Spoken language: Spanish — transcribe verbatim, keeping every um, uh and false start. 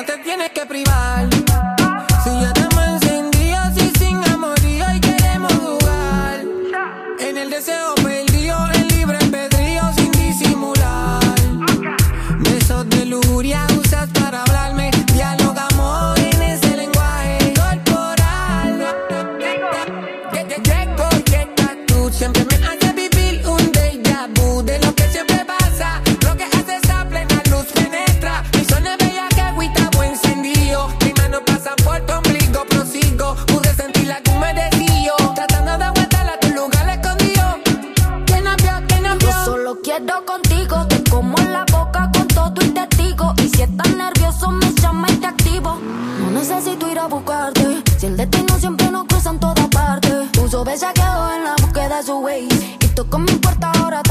te tienes que privar. Si ya estamos encendidos y sin amorío y queremos jugar. En el deseo perdido, en libre albedrío sin disimular. Besos de lujuria usas para hablarme. Dialogamos en ese lenguaje corporal. Llego y estás tú, siempre me haces vivir un déjà vu de lo que siempre pasa. Lo que hace esa plena luz penetra. Mi zona es bella que agüita buen encendido. Mis manos pasan por tu ombligo, prosigo. Pude sentir la que me decío. Tratando de aguantar a tu lugar escondido. ¿Quién nos vio? ¿Quién nos vio? Yo solo quiero contigo. Te como en la boca con todo y testigo. Y si estás nervioso me llama y te activo. No necesito ir a buscarte. Si el destino siempre nos cruza en todas partes. Uso bellaqueo en la búsqueda de su way. Y toco mi puerta ahora